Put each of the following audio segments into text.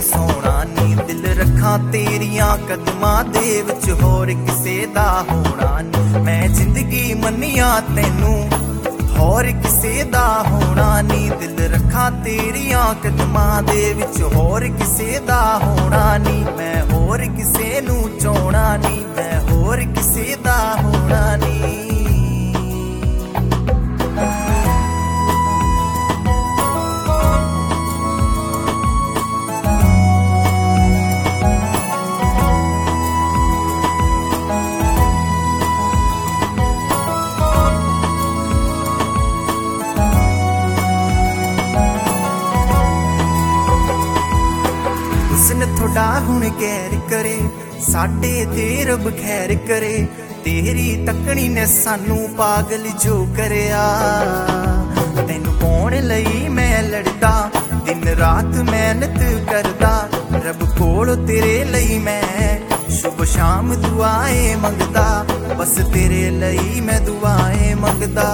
ਸੋਹਣਾ ਨੀ ਦਿਲ ਰੱਖਾਂ ਤੇਰੀਆਂ ਕਦਮਾਂ ਦੇ ਵਿੱਚ ਹੋਰ ਕਿਸੇ ਦਾ ਹੋਣਾ ਨੀ ਮੈਂ ਜ਼ਿੰਦਗੀ ਮੰਨਿਆ ਤੈਨੂੰ ਹੋਰ ਕਿਸੇ ਦਾ ਹੋਣਾ ਨੀ ਦਿਲ ਰੱਖਾਂ ਤੇਰੀਆਂ ਕਦਮਾਂ ਦੇ ਵਿੱਚ ਹੋਰ ਕਿਸੇ ਦਾ ਹੋਣਾ ਨੀ ਮੈਂ ਹੋਰ ਕਿਸੇ ਨੂੰ ਚਾਹਣਾ ਨੀ ਮੈਂ ਹੋਰ ਕਿਸੇ ਦਾ ਹੋਣਾ ਨੀ ਹੁਸਨ ਥੋੜਾ ਹੁਣ ਗੈਰ ਕਰੇ ਸਾਡੇ ਤੇ ਰੱਬ ਖੈਰ ਕਰੇ ਤੇਰੀ ਤੱਕਣੀ ਨੇ ਸਾਨੂੰ ਪਾਗਲ ਜੋ ਕਰਿਆ ਤੈਨੂੰ ਪਾਉਣ ਲਈ ਮੈਂ ਲੜਦਾ ਦਿਨ ਰਾਤ ਮਿਹਨਤ ਕਰਦਾ ਰੱਬ ਕੋਲ ਤੇਰੇ ਲਈ ਮੈਂ ਸ਼ੁਭ ਸ਼ਾਮ ਦੁਆਏ ਮੰਗਦਾ ਬਸ ਤੇਰੇ ਲਈ ਮੈਂ ਦੁਆਏ ਮੰਗਦਾ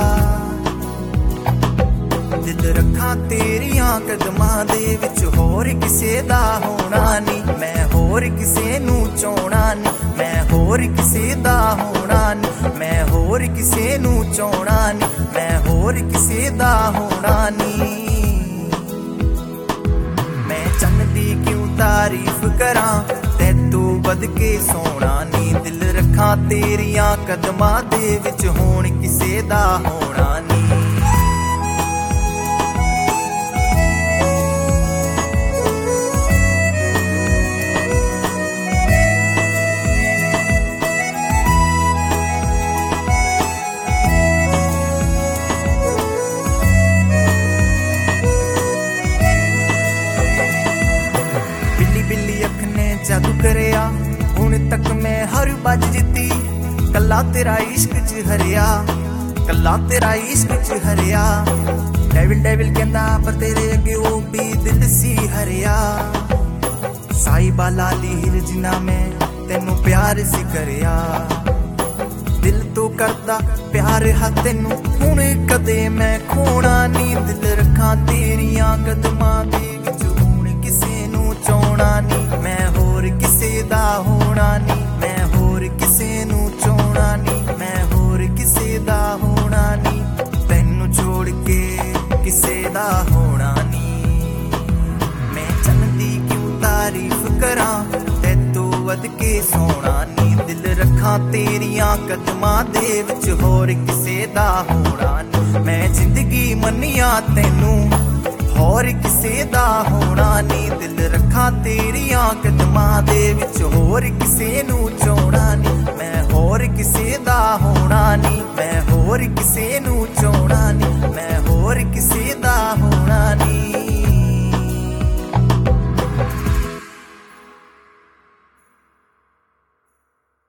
ਦਿਲ ਰੱਖਾਂ ਤੇਰੀਆਂ ਕਦਮਾਂ ਦੇ ਵਿੱਚ ਹੋਰ ਕਿਸੇ ਦਾ ਹੋਣਾ ਨੀ ਮੈਂ ਹੋਰ ਕਿਸੇ ਨੂੰ ਚਾਹਣਾ ਨੀ ਮੈਂ ਹੋਰ ਕਿਸੇ ਦਾ ਹੋਣਾ ਨੀ ਮੈਂ ਹੋਰ ਕਿਸੇ ਨੂੰ ਚਾਹਣਾ ਨੀ ਮੈਂ ਹੋਰ ਕਿਸੇ ਦਾ ਹੋਣਾ ਨੀ ਮੈਂ ਚੰਨ ਦੀ ਕਿਉਂ ਤਾਰੀਫ ਕਰਾਂ ਤੈਨੂੰ ਵੱਧ ਕੇ ਸੋਹਣਾ ਨੀ ਦਿਲ ਰੱਖਾਂ ਤੇਰੀਆਂ ਕਦਮਾਂ ਦੇ ਵਿੱਚ ਹੋਣ ਕਿਸੇ ਦਾ ਹੋਣਾ ਨੀ ਜਾਦੂ ਕਰਿਆ ਹੁਣ ਤੱਕ ਮੈਂ ਹਰ ਵੱਜ ਜਿੱਤੀ ਕੱਲਾ ਤੇਰਾ ਇਸ਼ਕ ਚ ਹਰਿਆ ਕੱਲਾ ਤੇਰਾ ਇਸ਼ਕ ਚ ਹਰਿਆ ਡੈਵਿਲ ਡੈਵਿਲ ਕਹਿੰਦਾ ਪਰ ਤੇਰੇ ਅੱਗੇ ਉਹ ਵੀ ਦਿਲ ਸੀ ਹਰਿਆ ਸਾਈਬਾ ਲਾਲੀ ਹਿਲ ਜਿਨਾ ਮੈਂ ਤੈਨੂੰ ਪਿਆਰ ਸੀ ਕਰਿਆ ਦਿਲ ਤੋਂ ਕਰਦਾ ਪਿਆਰ ਹੈ ਤੈਨੂੰ ਹੁਣ ਕਦੇ ਮੈਂ ਖੋਣਾ ਨੀ ਦਿਲ ਰੱਖਾਂ ਤੇਰੀਆਂ ਕਦਮਾਂ ਦੇ ਵਿੱਚ ਹੁਣ ਕਿਸੇ ਨੂੰ ਚਾਹਣਾ ਨੀ ਮੈਂ ਹੋਰ ਕਿਸੇ ਦਾ ਹੋਣਾ ਨੀ ਮੈਂ ਹੋਰ ਕਿਸੇ ਨੂੰ ਚਾਹਣਾ ਨੀ ਮੈਂ ਹੋਰ ਕਿਸੇ ਦਾ ਹੋਣਾ ਨੀ ਤੈਨੂੰ ਛੋੜ ਕੇ ਕਿਸੇ ਦਾ ਹੋਣਾ ਨੀ ਮੈਂ ਚੰਨ ਦੀ ਕਿਉਂ ਤਾਰੀਫ ਕਰਾਂ ਤੈਨੂੰ ਵੱਧ ਕੇ ਸੋਹਣਾ ਨੀ ਦਿਲ ਰੱਖਾਂ ਤੇਰੀਆਂ ਕਦਮਾਂ ਦੇ ਵਿੱਚ ਹੋਰ ਕਿਸੇ ਦਾ ਹੋਣਾ ਨੀ ਮੈਂ ਜ਼ਿੰਦਗੀ ਮੰਨਿਆ ਤੈਨੂੰ ਹੋਰ ਕਿਸੇ ਦਾ ਹੋਣਾ ਨੀ ਦਿਲ ਰੱਖਾਂ ਤੇਰੀਆਂ ਕਦਮਾਂ ਦੇ ਵਿੱਚ ਹੋਰ ਕਿਸੇ ਨੂੰ ਚਾਹਣਾ ਨੀ ਮੈਂ ਹੋਰ ਕਿਸੇ ਦਾ ਹੋਣਾ ਨੀ ਮੈਂ ਹੋਰ ਕਿਸੇ